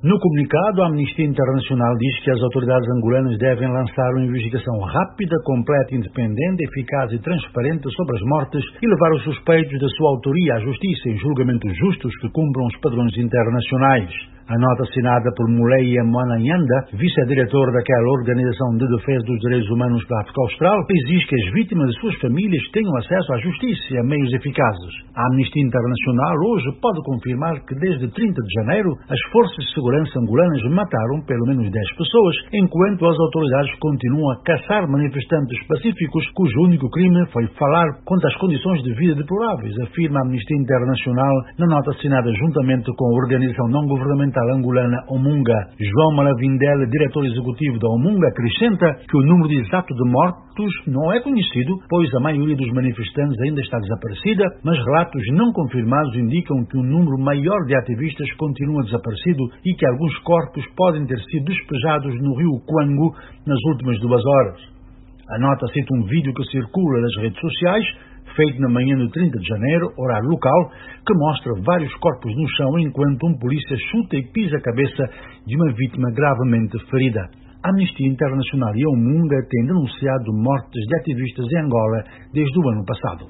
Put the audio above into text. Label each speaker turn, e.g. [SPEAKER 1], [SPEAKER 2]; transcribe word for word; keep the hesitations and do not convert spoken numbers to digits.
[SPEAKER 1] No comunicado, a Amnistia Internacional diz que as autoridades angolanas devem lançar uma investigação rápida, completa, independente, eficaz e transparente sobre as mortes e levar os suspeitos da sua autoria à justiça em julgamentos justos que cumpram os padrões internacionais. A nota assinada por Muleia Mwananyanda, vice-diretor daquela Organização de Defesa dos Direitos Humanos da África Austral, exige que as vítimas e suas famílias tenham acesso à justiça e a meios eficazes. A Amnistia Internacional hoje pode confirmar que desde trinta de janeiro as forças de segurança angolanas mataram pelo menos dez pessoas, enquanto as autoridades continuam a caçar manifestantes pacíficos cujo único crime foi falar contra as condições de vida deploráveis, afirma a Amnistia Internacional na nota assinada juntamente com a organização não-governamental angolana Omunga. João Malavindele, diretor executivo da Omunga, acrescenta que o número exato de mortos não é conhecido, pois a maioria dos manifestantes ainda está desaparecida, mas relatos não confirmados indicam que um número maior de ativistas continua desaparecido e que alguns corpos podem ter sido despejados no rio Kwango nas últimas duas horas. A nota cita um vídeo que circula nas redes sociais, feito na manhã de trinta de janeiro, horário local, que mostra vários corpos no chão enquanto um polícia chuta e pisa a cabeça de uma vítima gravemente ferida. A Amnistia Internacional e a Omunga têm denunciado mortes de ativistas em Angola desde o ano passado.